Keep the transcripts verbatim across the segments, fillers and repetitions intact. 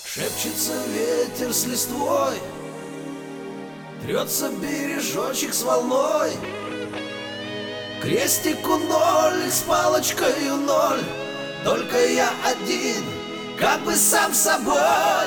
Шепчется ветер с листвой, трется бережочек с волной. Крестику ноль, с палочкою ноль, только я один, как бы сам собой.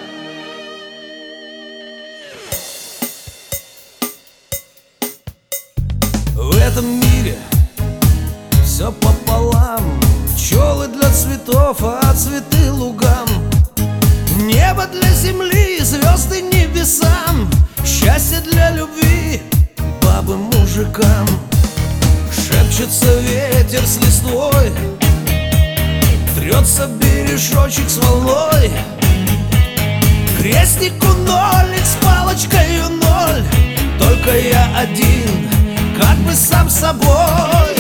В этом мире все пополам, пчелы для цветов, а цветы лугам. Небо для земли, звезды небесам, счастье для любви, бабы мужикам. Шепчется ветер с листвой, трется бережочек с волной. Крестику ноль, с палочкою ноль, только я один, как бы сам собой.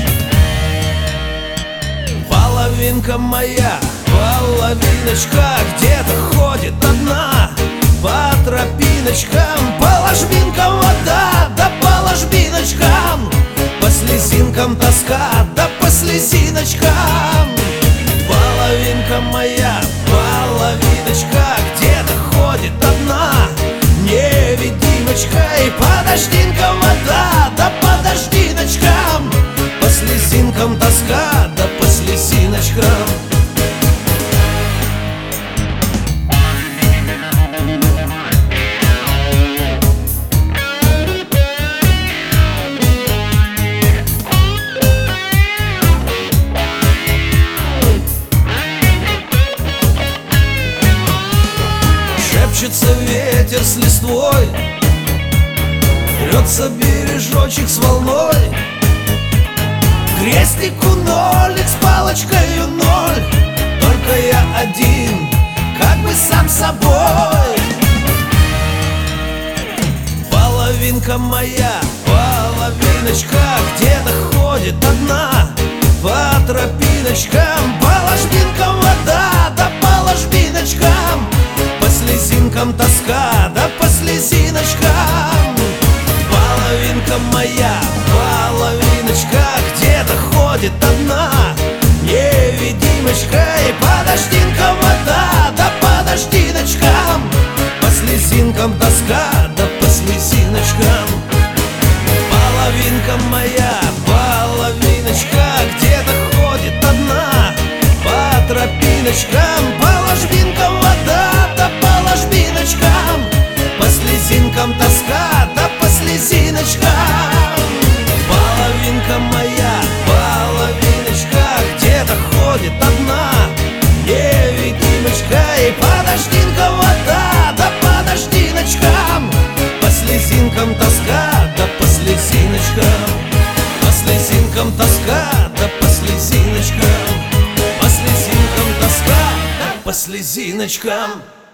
Половинка моя, половиночка, где-то ходит одна по тропиночкам, по ложбинкам вода, да по ложбиночкам, по слезинкам тоска, да по слезиночкам. Половинка моя, половиночка, где-то ходит одна невидимочка, и по дождинкам вода, да по дождиночкам, по слезинкам тоска, да по слезиночкам. Шепчется ветер с листвой, трется бережочек с волной. Крестику ноль, с палочкою ноль, только я один, как бы сам собой. Половинка моя, половиночка, где-то ходит одна по тропиночкам, по ложбинкам вода, да по ложбиночкам, по слезинкам тоска, да по слезиночкам. Половинка моя, половиночка, где-то ходит одна невидимочка, и по дождинкам вода, да по дождиночкам, по слезинкам тоска, да по слезиночкам. Половинка моя, половиночка, где-то ходит одна по тропиночкам, по ложбинкам вода, да по ложбиночкам, по слезинкам тоска, да по слезиночкам. Половинка моя, половиночка, где-то ходит одна невидимочка, и по дождинкам вода, да по дождиночкам, по слезинкам тоска, да по слезиночкам, по слезинкам тоска, да по слезиночкам, по слезинкам тоска, да по слезиночкам.